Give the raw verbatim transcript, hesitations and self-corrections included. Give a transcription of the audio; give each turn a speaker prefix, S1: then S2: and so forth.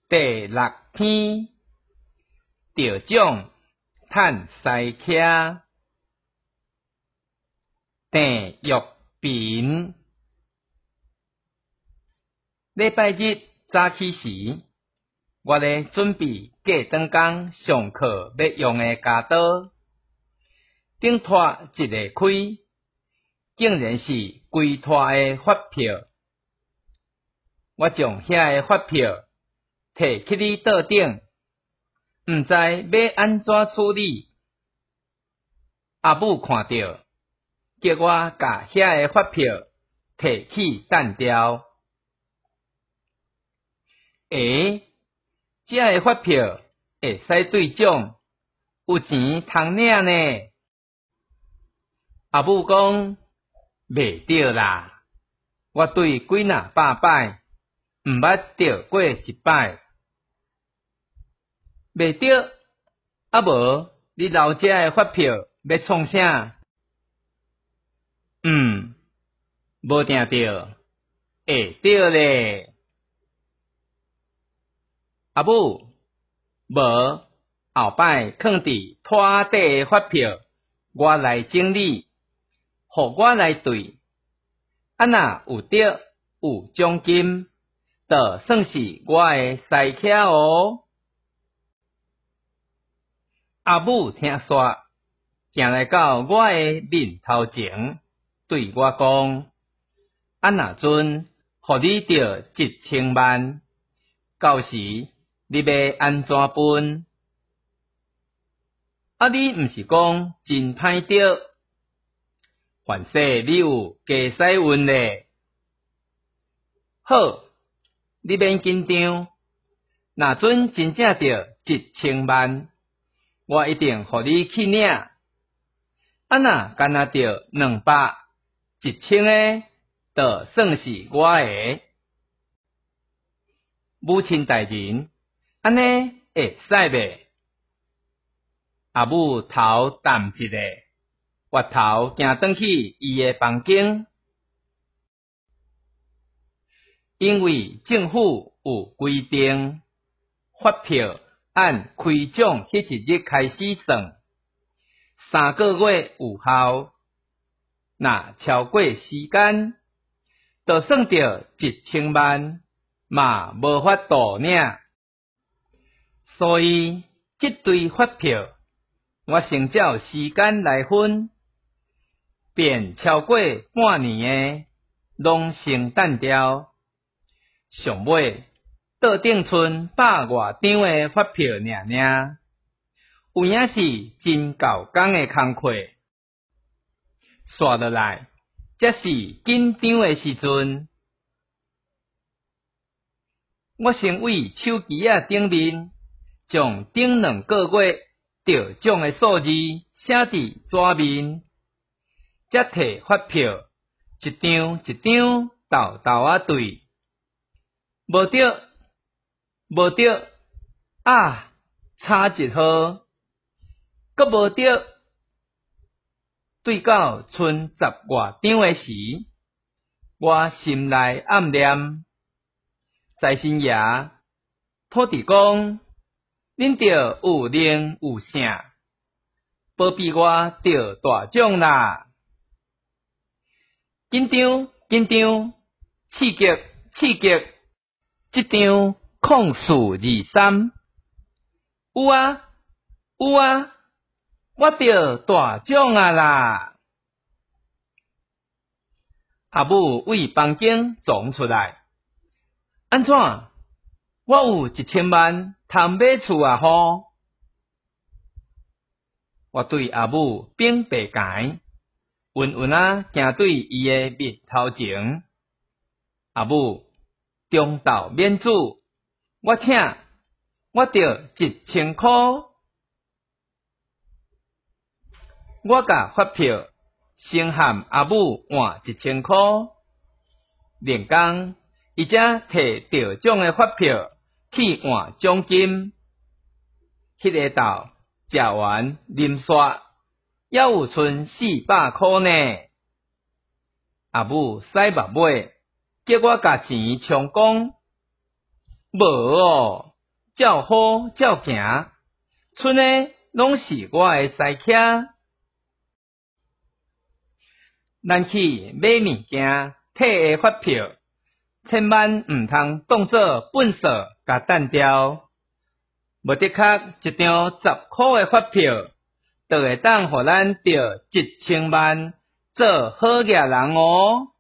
S1: 第六篇得奖趁西徛，订玉嫔。礼拜日早起时，我咧准备过顿工上课要用的家刀，顶拖一个开，竟然是规拖的发票。我将遐个发票摕去你桌顶，毋知要安怎处理。阿母看到，叫我甲遐个发票摕去弹掉。诶，这个发票会使兑奖，有钱通领呢。阿母讲，袂对啦，我对几若百摆，毋捌对过一摆。袂对，啊无你老遮个发票要创啥？嗯，无定对，会对咧。阿母，无后摆囥伫拖底的发票，我来整理，互我来对。啊若有对有奖金，就算是我的西徛哦。阿母听说，行来到我的面头前，对我讲：啊若阵，互你着一千万，到时你要安怎分？啊，你毋是讲真歹着，凡说你有加使运咧。好，你免紧张，若阵真正着一千万，我一定互你去领。啊若干那着两百、一千个，就算是我的。母亲大人，安尼会使袂？阿母头淡一下，滑头行转去伊的房间。因为政府有规定，发票按开奖迄一日开始算，三个月有效。若超过时间，就算着一千万，嘛无法度领。所以这堆发票，我先照时间来分，便超过半年的，拢先弹掉。上尾桌顶剩百外张的发票尔尔，有影是真够工的工课。刷落来，才是紧张的时阵。我先为手机仔顶面，将顶两个月得奖的数字写伫纸面，才摕发票一张一张豆豆啊对。无对，无对，啊，差一号，阁无对。对到剩十外张的时，我心内暗念：财神爷，土地公，恁着有灵有圣，保庇我得大奖啦！紧张，紧张，刺激，刺激！这张控诉二三，有啊，有啊，我得大奖啊啦！阿母为房间撞出来，安怎？我有一千万通买厝啊吼！我对阿母扁白解，稳稳啊行对伊的面头前。阿母中道免主，我请，我着一千块。我甲发票先喊阿母换一千块，连工伊才摕得奖的发票去换奖金。迄个豆食完啉煞，还有剩四百块呢。阿母洗目尾，叫我甲钱充公。无哦， 照好照行，剩诶拢是我诶西客。咱去买物件，摕诶发票，千万毋通当做粪扫甲单掉。无的确一张十箍诶发票，就会当互咱着一千万做好业人哦。